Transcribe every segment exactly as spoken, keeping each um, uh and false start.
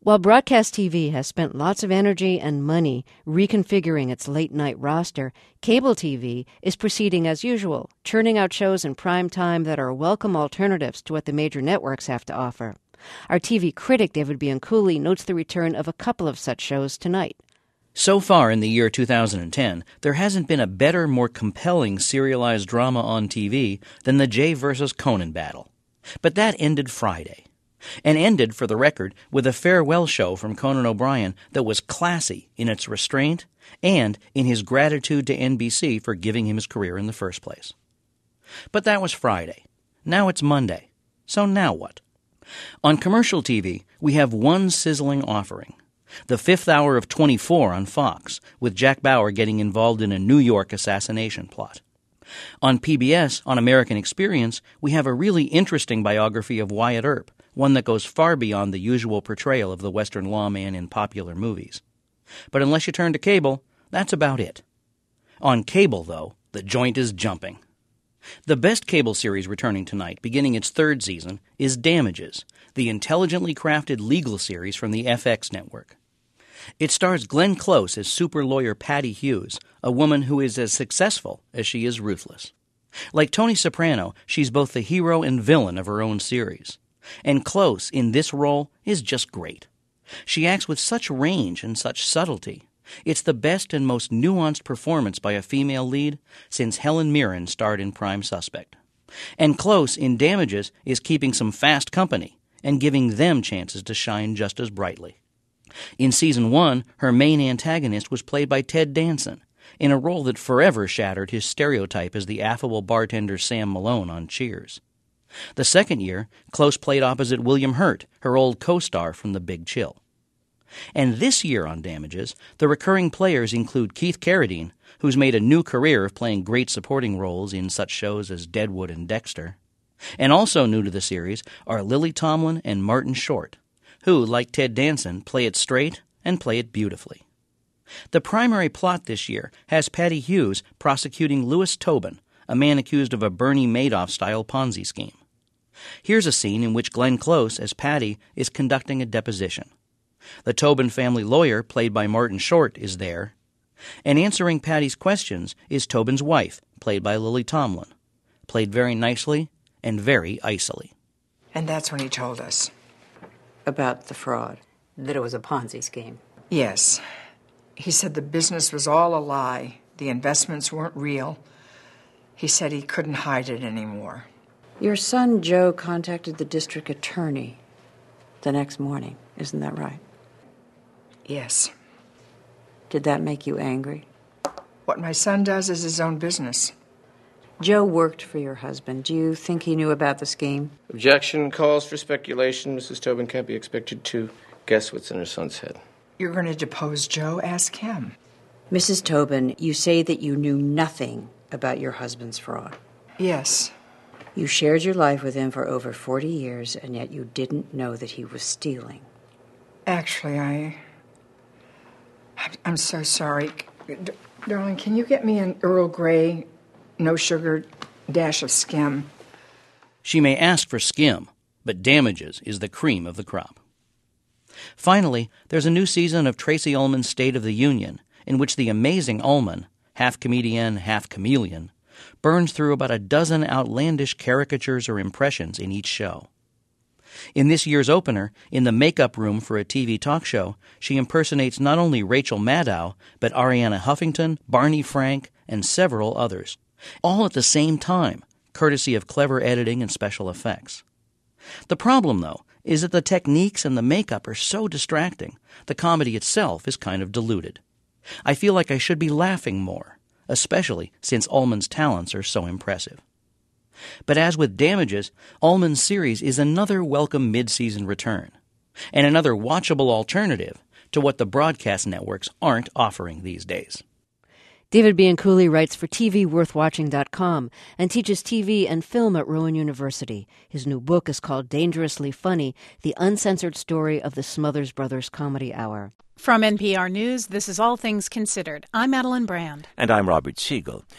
While broadcast T V has spent lots of energy and money reconfiguring its late-night roster, cable T V is proceeding as usual, churning out shows in prime time that are welcome alternatives to what the major networks have to offer. Our T V critic, David Bianculli, notes the return of a couple of such shows tonight. So far in the year two thousand ten, there hasn't been a better, more compelling serialized drama on T V than the Jay versus Conan battle. But that ended Friday. And ended, for the record, with a farewell show from Conan O'Brien that was classy in its restraint and in his gratitude to N B C for giving him his career in the first place. But that was Friday. Now it's Monday. So now what? On commercial T V, we have one sizzling offering. The fifth hour of twenty-four on Fox, with Jack Bauer getting involved in a New York assassination plot. On P B S, on American Experience, we have a really interesting biography of Wyatt Earp, one that goes far beyond the usual portrayal of the Western lawman in popular movies. But unless you turn to cable, that's about it. On cable, though, the joint is jumping. The best cable series returning tonight, beginning its third season, is Damages, the intelligently crafted legal series from the F X network. It stars Glenn Close as super lawyer Patty Hughes, a woman who is as successful as she is ruthless. Like Tony Soprano, she's both the hero and villain of her own series. And Close, in this role, is just great. She acts with such range and such subtlety. It's the best and most nuanced performance by a female lead since Helen Mirren starred in Prime Suspect. And Close, in Damages, is keeping some fast company and giving them chances to shine just as brightly. In Season one, her main antagonist was played by Ted Danson, in a role that forever shattered his stereotype as the affable bartender Sam Malone on Cheers. The second year, Close played opposite William Hurt, her old co-star from The Big Chill. And this year on Damages, the recurring players include Keith Carradine, who's made a new career of playing great supporting roles in such shows as Deadwood and Dexter. And also new to the series are Lily Tomlin and Martin Short, who, like Ted Danson, play it straight and play it beautifully. The primary plot this year has Patty Hughes prosecuting Louis Tobin, a man accused of a Bernie Madoff-style Ponzi scheme. Here's a scene in which Glenn Close, as Patty, is conducting a deposition. The Tobin family lawyer, played by Martin Short, is there, and answering Patty's questions is Tobin's wife, played by Lily Tomlin, played very nicely and very icily. And that's when he told us. About the fraud, that it was a Ponzi scheme. Yes. He said the business was all a lie. The investments weren't real. He said he couldn't hide it anymore. Your son, Joe, contacted the district attorney the next morning. Isn't that right? Yes. Did that make you angry? What my son does is his own business. Joe worked for your husband. Do you think he knew about the scheme? Objection calls for speculation. Missus Tobin can't be expected to guess what's in her son's head. You're going to depose Joe? Ask him. Missus Tobin, you say that you knew nothing about your husband's fraud. Yes. You shared your life with him for over forty years, and yet you didn't know that he was stealing. Actually, I... I'm so sorry. D- darling, can you get me an Earl Grey, no sugar, dash of skim? She may ask for skim, but Damages is the cream of the crop. Finally, there's a new season of Tracey Ullman's State of the Union, in which the amazing Ullman, half comedian, half chameleon, burns through about a dozen outlandish caricatures or impressions in each show. In this year's opener, in the makeup room for a T V talk show, she impersonates not only Rachel Maddow, but Ariana Huffington, Barney Frank, and several others, all at the same time, courtesy of clever editing and special effects. The problem, though, is that the techniques and the makeup are so distracting, the comedy itself is kind of diluted. I feel like I should be laughing more, especially since Ullman's talents are so impressive. But as with Damages, Ullman's series is another welcome mid-season return, and another watchable alternative to what the broadcast networks aren't offering these days. David Bianculli writes for T V Worth Watching dot com and teaches T V and film at Rowan University. His new book is called Dangerously Funny, The Uncensored Story of the Smothers Brothers Comedy Hour. From N P R News, this is All Things Considered. I'm Madeline Brand. And I'm Robert Siegel.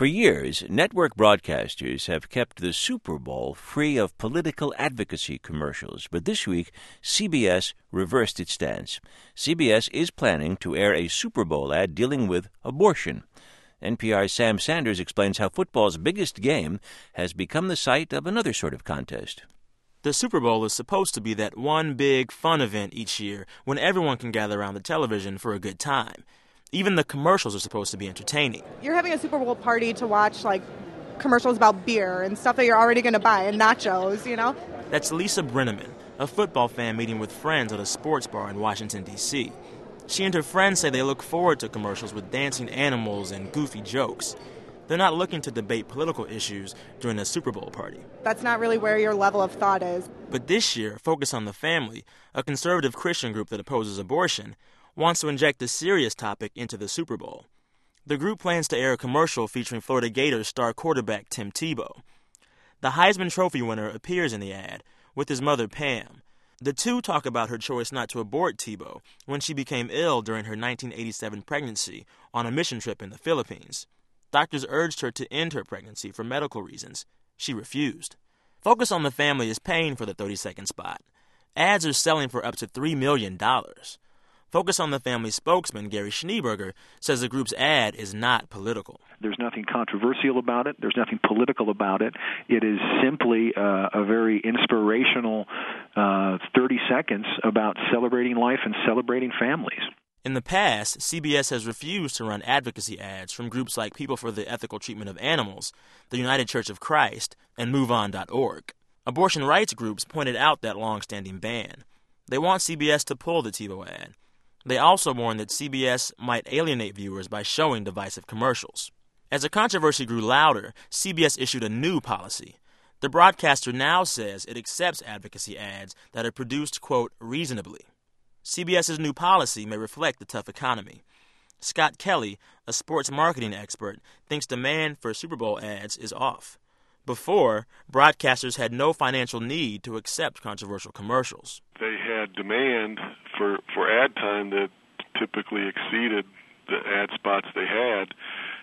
For years, network broadcasters have kept the Super Bowl free of political advocacy commercials, but this week, C B S reversed its stance. C B S is planning to air a Super Bowl ad dealing with abortion. N P R's Sam Sanders explains how football's biggest game has become the site of another sort of contest. The Super Bowl is supposed to be that one big fun event each year when everyone can gather around the television for a good time. Even the commercials are supposed to be entertaining. You're having a Super Bowl party to watch, like, commercials about beer and stuff that you're already going to buy and nachos, you know? That's Lisa Brenneman, a football fan meeting with friends at a sports bar in Washington, D C She and her friends say they look forward to commercials with dancing animals and goofy jokes. They're not looking to debate political issues during a Super Bowl party. That's not really where your level of thought is. But this year, Focus on the Family, a conservative Christian group that opposes abortion, wants to inject the serious topic into the Super Bowl. The group plans to air a commercial featuring Florida Gators star quarterback Tim Tebow. The Heisman Trophy winner appears in the ad with his mother Pam. The two talk about her choice not to abort Tebow when she became ill during her nineteen eighty-seven pregnancy on a mission trip in the Philippines. Doctors urged her to end her pregnancy for medical reasons. She refused. Focus on the Family is paying for the thirty-second spot. Ads are selling for up to three million dollars. Focus on the Family spokesman, Gary Schneeberger, says the group's ad is not political. There's nothing controversial about it. There's nothing political about it. It is simply uh, a very inspirational uh, thirty seconds about celebrating life and celebrating families. In the past, C B S has refused to run advocacy ads from groups like People for the Ethical Treatment of Animals, the United Church of Christ, and move on dot org. Abortion rights groups pointed out that long-standing ban. They want C B S to pull the Tebow ad. They also warned that C B S might alienate viewers by showing divisive commercials. As the controversy grew louder, C B S issued a new policy. The broadcaster now says it accepts advocacy ads that are produced, quote, reasonably. CBS's new policy may reflect the tough economy. Scott Kelly, a sports marketing expert, thinks demand for Super Bowl ads is off. Before, broadcasters had no financial need to accept controversial commercials. They had demand for, for ad time that typically exceeded the ad spots they had,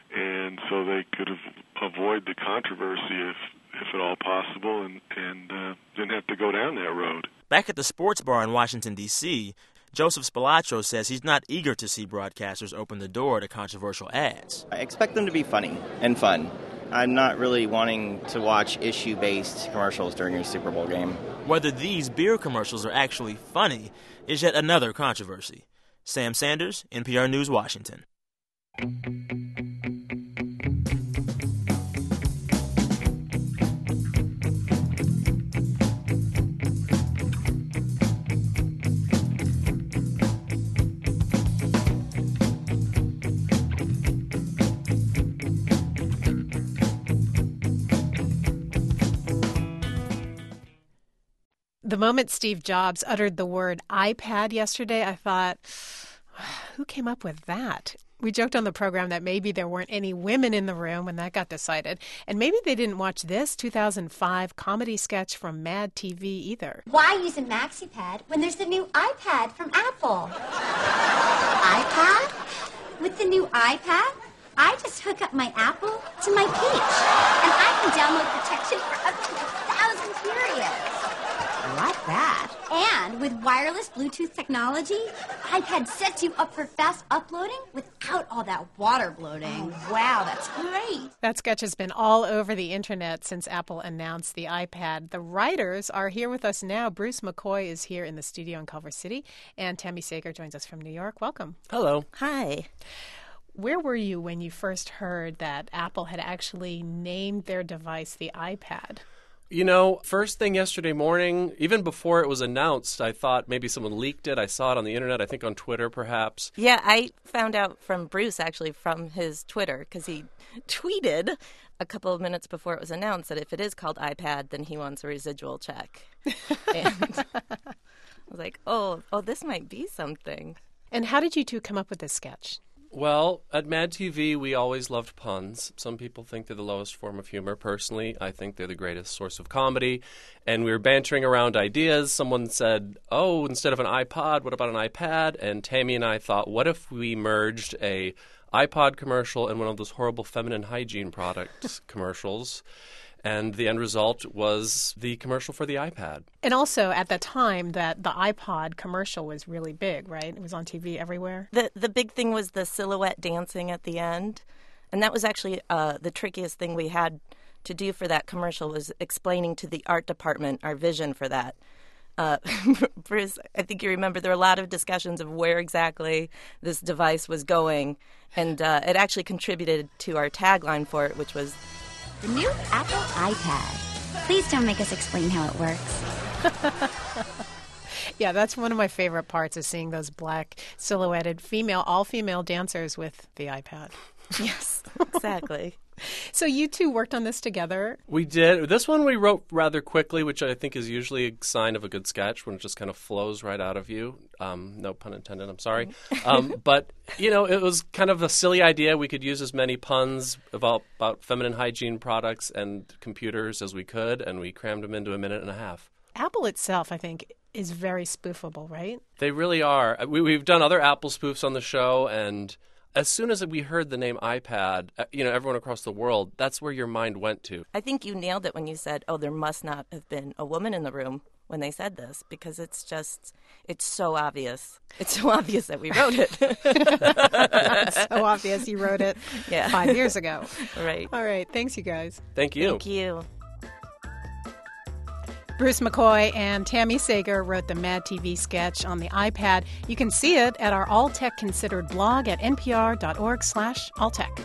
and so they could have avoid the controversy if, if at all possible, and, and uh, didn't have to go down that road. Back at the sports bar in Washington, D C, Joseph Spilotro says he's not eager to see broadcasters open the door to controversial ads. I expect them to be funny and fun. I'm not really wanting to watch issue-based commercials during a Super Bowl game. Whether these beer commercials are actually funny is yet another controversy. Sam Sanders, N P R News, Washington. The moment Steve Jobs uttered the word iPad yesterday, I thought, who came up with that? We joked on the program that maybe there weren't any women in the room when that got decided. And maybe they didn't watch this two thousand five comedy sketch from Mad T V either. Why use a MaxiPad when there's the new iPad from Apple? iPad? With the new iPad, I just hook up my Apple to my Peach, and I can download protection for up to a thousand periods. Like that. And with wireless Bluetooth technology, iPad sets you up for fast uploading without all that water bloating. Oh, wow, that's great. That sketch has been all over the internet since Apple announced the iPad. The writers are here with us now. Bruce McCoy is here in the studio in Culver City, and Tammy Sager joins us from New York. Welcome. Hello. Hi. Where were you when you first heard that Apple had actually named their device the iPad? You know, first thing yesterday morning, even before it was announced, I thought maybe someone leaked it. I saw it on the internet, I think on Twitter perhaps. Yeah, I found out from Bruce, actually, from his Twitter, because he tweeted a couple of minutes before it was announced that if it is called iPad, then he wants a residual check. And I was like, oh, oh, this might be something. And how did you two come up with this sketch? Well, at Mad T V, we always loved puns. Some people think they're the lowest form of humor. Personally, I think they're the greatest source of comedy. And we were bantering around ideas. Someone said, oh, instead of an iPod, what about an iPad? And Tammy and I thought, what if we merged a iPod commercial and one of those horrible feminine hygiene product commercials. And the end result was the commercial for the iPad. And also, at the time, that the iPod commercial was really big, right? It was on T V everywhere. The the big thing was the silhouette dancing at the end. And that was actually uh, the trickiest thing we had to do for that commercial, was explaining to the art department our vision for that. Uh, Bruce, I think you remember there were a lot of discussions of where exactly this device was going. And uh, it actually contributed to our tagline for it, which was, the new Apple iPad. Please don't make us explain how it works. Yeah, that's one of my favorite parts, is seeing those black silhouetted female, all-female dancers with the iPad. Yes, exactly. So you two worked on this together? We did. This one we wrote rather quickly, which I think is usually a sign of a good sketch, when it just kind of flows right out of you. Um, no pun intended, I'm sorry. Um, but, you know, it was kind of a silly idea. We could use as many puns about, about feminine hygiene products and computers as we could, and we crammed them into a minute and a half. Apple itself, I think, is very spoofable, right? They really are. We, we've done other Apple spoofs on the show, and as soon as we heard the name iPad, you know, everyone across the world, that's where your mind went to. I think you nailed it when you said, oh, there must not have been a woman in the room when they said this, because it's just, it's so obvious. It's so obvious that we wrote it. It's so obvious you wrote it yeah. five years ago. Right. All right. Thanks, you guys. Thank you. Thank you. Bruce McCoy and Tammy Sager wrote the Mad T V sketch on the iPad. You can see it at our All Tech Considered blog at npr.org slash alltech.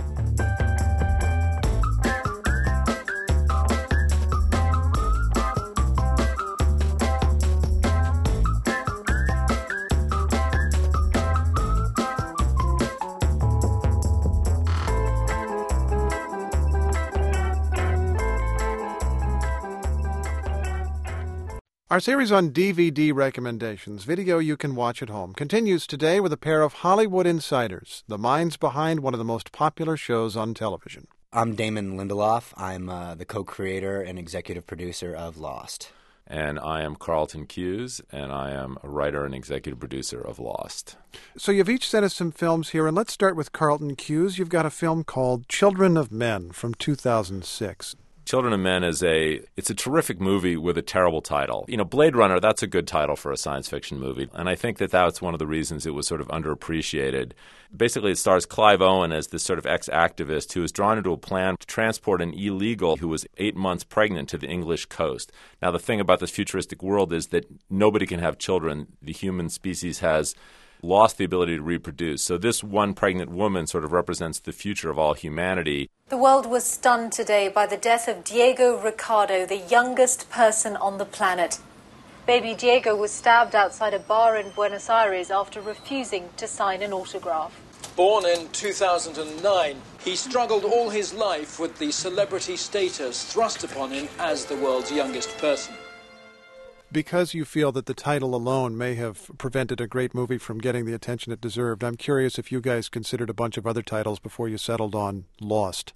Our series on D V D recommendations, video you can watch at home, continues today with a pair of Hollywood insiders, the minds behind one of the most popular shows on television. I'm Damon Lindelof. I'm uh, the co-creator and executive producer of Lost. And I am Carlton Cuse, and I am a writer and executive producer of Lost. So you've each sent us some films here, and let's start with Carlton Cuse. You've got a film called Children of Men from two thousand six. Children of Men is a it's a terrific movie with a terrible title. You know, Blade Runner, that's a good title for a science fiction movie. And I think that that's one of the reasons it was sort of underappreciated. Basically, it stars Clive Owen as this sort of ex-activist who is drawn into a plan to transport an illegal who was eight months pregnant to the English coast. Now, the thing about this futuristic world is that nobody can have children. The human species has lost the ability to reproduce. So this one pregnant woman sort of represents the future of all humanity. The world was stunned today by the death of Diego Ricardo, the youngest person on the planet. Baby Diego was stabbed outside a bar in Buenos Aires after refusing to sign an autograph. Born in two thousand nine, he struggled all his life with the celebrity status thrust upon him as the world's youngest person. Because you feel that the title alone may have prevented a great movie from getting the attention it deserved, I'm curious if you guys considered a bunch of other titles before you settled on Lost.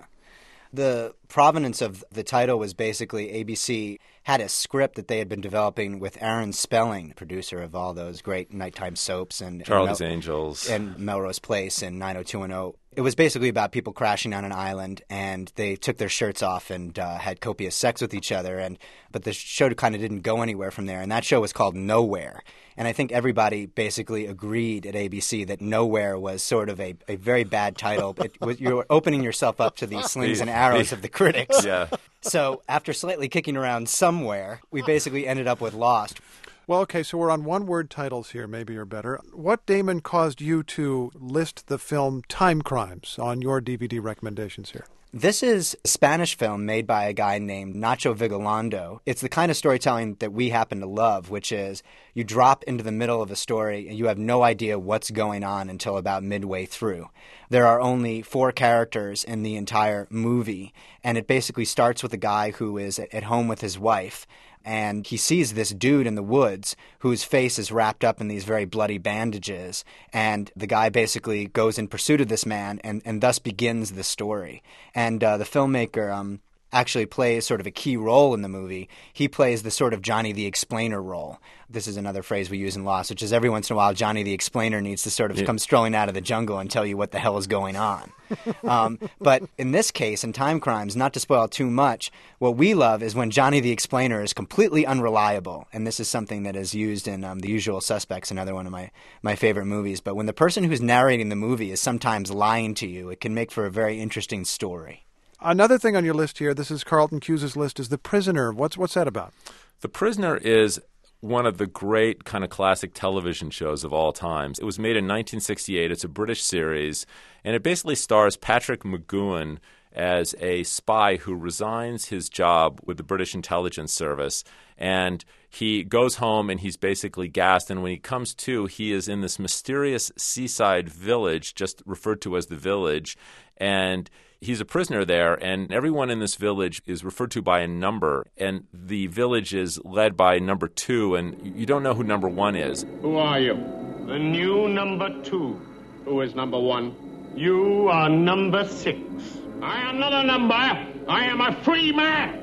The provenance of the title was basically A B C had a script that they had been developing with Aaron Spelling, producer of all those great nighttime soaps and Charlie's and Mel- Angels and Melrose Place and nine oh two one oh. It was basically about people crashing on an island, and they took their shirts off and uh, had copious sex with each other. And but the show kind of didn't go anywhere from there. And that show was called Nowhere. And I think everybody basically agreed at A B C that Nowhere was sort of a, a very bad title. It, you're opening yourself up to the slings and arrows of the critics. Yeah. So after slightly kicking around somewhere, we basically ended up with Lost. Well, okay, so we're on one-word titles here, maybe or better. What, Damon, caused you to list the film Time Crimes on your D V D recommendations here? This is a Spanish film made by a guy named Nacho Vigalondo. It's the kind of storytelling that we happen to love, which is you drop into the middle of a story and you have no idea what's going on until about midway through. There are only four characters in the entire movie, and it basically starts with a guy who is at home with his wife, and he sees this dude in the woods whose face is wrapped up in these very bloody bandages. And the guy basically goes in pursuit of this man and, and thus begins the story. And uh, the filmmaker, um, actually plays sort of a key role in the movie. He plays the sort of Johnny the Explainer role. This is another phrase we use in Lost, which is every once in a while Johnny the Explainer needs to sort of yeah. come strolling out of the jungle and tell you what the hell is going on. um, but in this case, in Time Crimes, not to spoil too much, what we love is when Johnny the Explainer is completely unreliable. And this is something that is used in um, The Usual Suspects, another one of my, my favorite movies. But when the person who's narrating the movie is sometimes lying to you, it can make for a very interesting story. Another thing on your list here, this is Carlton Cuse' list, is The Prisoner. What's what's that about? The Prisoner is one of the great kind of classic television shows of all times. It was made in nineteen sixty-eight. It's a British series, and it basically stars Patrick McGoohan as a spy who resigns his job with the British intelligence service, and he goes home and he's basically gassed, and when he comes to, he is in this mysterious seaside village, just referred to as the Village, and he's a prisoner there, and everyone in this village is referred to by a number, and the village is led by number two, and you don't know who number one is. Who are you? The new number two. Who is number one? You are number six. I am not a number. I am a free man.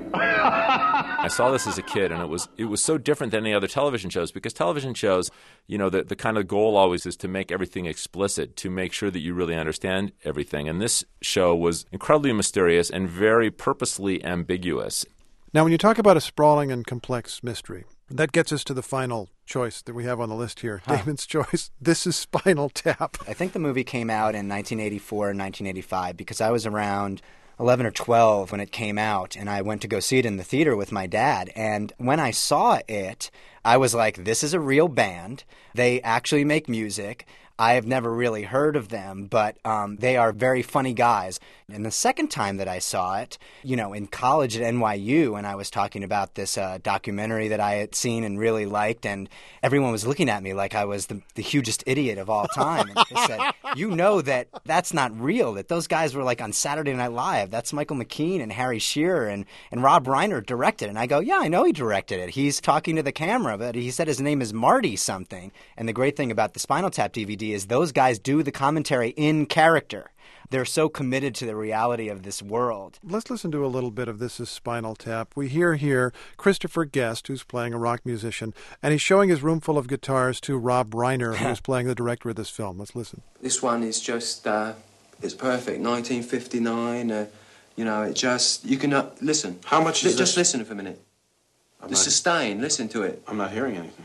I saw this as a kid, and it was it was so different than any other television shows, because television shows, you know, the, the kind of goal always is to make everything explicit, to make sure that you really understand everything. And this show was incredibly mysterious and very purposely ambiguous. Now, when you talk about a sprawling and complex mystery, that gets us to the final choice that we have on the list here. Huh. Damon's choice. This is Spinal Tap. I think the movie came out in nineteen eighty-four and nineteen eighty-five because I was around eleven or twelve when it came out, and I went to go see it in the theater with my dad. And when I saw it, I was like, this is a real band. They actually make music. I have never really heard of them, but um, they are very funny guys. And the second time that I saw it, you know, in college at N Y U, and I was talking about this uh, documentary that I had seen and really liked, and everyone was looking at me like I was the, the hugest idiot of all time. And they said, you know that that's not real, that those guys were like on Saturday Night Live. That's Michael McKean and Harry Shearer, and, and Rob Reiner directed it. And I go, yeah, I know he directed it. He's talking to the camera, but he said his name is Marty something. And the great thing about the Spinal Tap D V D is those guys do the commentary in character. They're so committed to the reality of this world. Let's listen to a little bit of This is Spinal Tap. We hear here Christopher Guest, who's playing a rock musician, and he's showing his room full of guitars to Rob Reiner, who's playing the director of this film. Let's listen. This one is just, uh, it's perfect. nineteen fifty-nine, uh, you know, it just, you can, uh, listen. How much is L- Just this? listen for a minute. I'm the not, sustain, listen to it. I'm not hearing anything.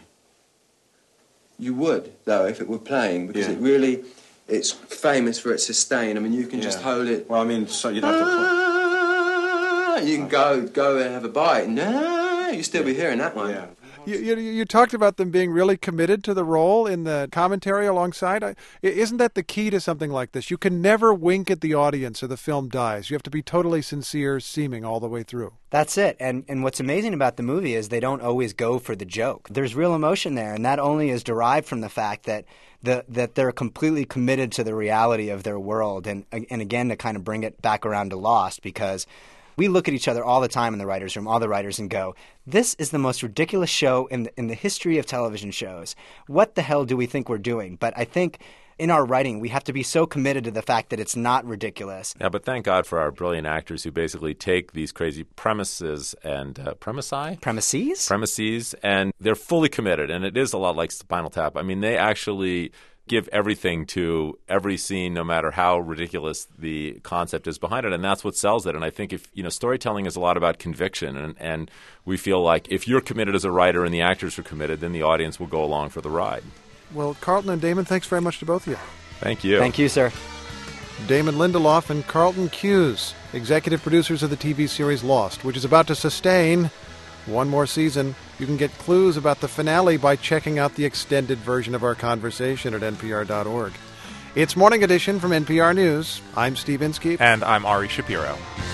You would, though, if it were playing, because Yeah. it really, it's famous for its sustain. I mean, you can just Yeah. hold it. Well, I mean, so you'd have to... Ah, you can go go and have a bite. No, you still be hearing that one. Yeah. You, you, you talked about them being really committed to the role in the commentary alongside. I, isn't that the key to something like this? You can never wink at the audience or the film dies. You have to be totally sincere seeming all the way through. That's it. And and what's amazing about the movie is they don't always go for the joke. There's real emotion there, and that only is derived from the fact that the, that they're completely committed to the reality of their world. And, and again, to kind of bring it back around to Lost, because we look at each other all the time in the writers' room, all the writers, and go, this is the most ridiculous show in the, in the history of television shows. What the hell do we think we're doing? But I think in our writing, we have to be so committed to the fact that it's not ridiculous. Yeah, but thank God for our brilliant actors who basically take these crazy premises and uh, premises? Premises? Premises, and they're fully committed, and it is a lot like Spinal Tap. I mean, they actually give everything to every scene, no matter how ridiculous the concept is behind it, and that's what sells it. And I think if you know, storytelling is a lot about conviction, and, and we feel like if you're committed as a writer and the actors are committed, then the audience will go along for the ride. Well, Carlton and Damon, thanks very much to both of you. Thank you. Thank you, sir. Damon Lindelof and Carlton Cuse, executive producers of the T V series Lost, which is about to sustain one more season. You can get clues about the finale by checking out the extended version of our conversation at N P R dot org. It's Morning Edition from N P R News. I'm Steve Inskeep. And I'm Ari Shapiro.